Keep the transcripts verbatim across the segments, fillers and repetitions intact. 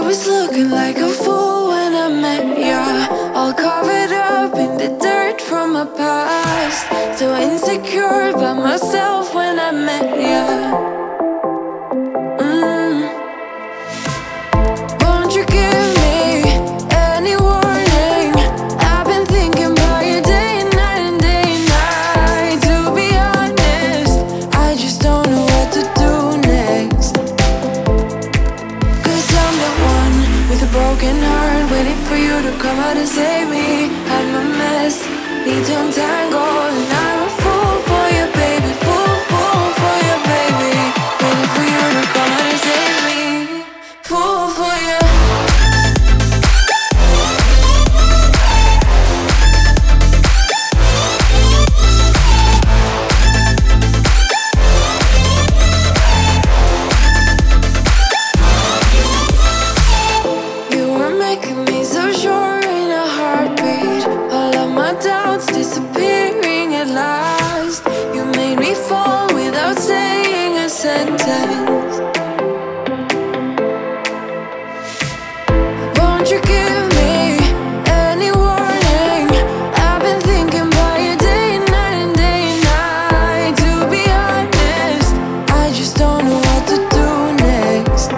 was looking like a fool when I met ya, all covered up in the dirt from my past. So insecure by myself when I met ya. mm. Won't you give me any warning? I've been thinking about you day and night and day and night. To be honest, I just don't know what to do next. Cause I'm the one with a broken heart, waiting for you to come out and save me. I'm a mess, need to untangle, and I'm a fool for you, baby. Fool, fool for you, baby. Waiting for you to come out and save me. Fool for you. You were making me so sure in a heartbeat. All of my doubts disappearing at last. You made me fall without saying a sentence. Won't you give me any warning? I've been thinking about you day and night and day and night. To be honest, I just don't know what to do next.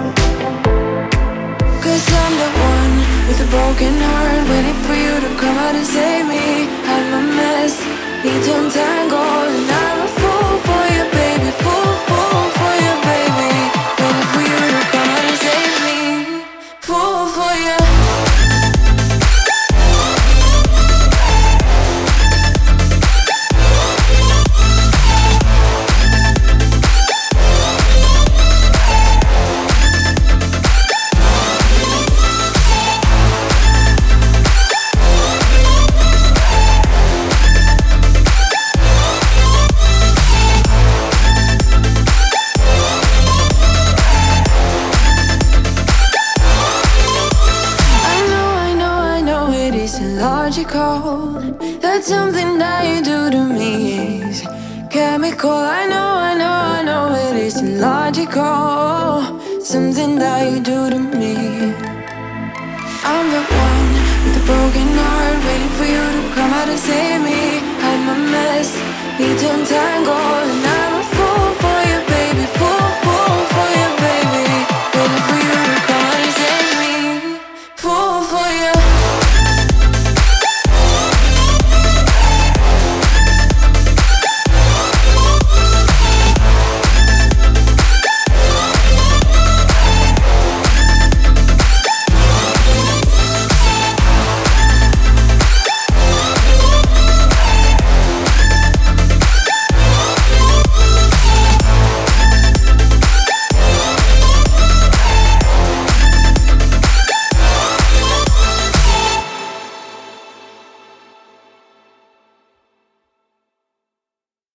Cause I'm the one with a broken heart, waiting for you to come out and save me. I'm a mess, need to untangle, and I'm a fool for you, baby. Fool, fool for you, baby. Waiting for you to come out and save me. Fool for you. Logical, that something that you do to me is chemical. I know, I know, I know it isn't logical. Something that you do to me. I'm the one with a broken heart, waiting for you to come out and save me. I'm a mess, need to untangle, and I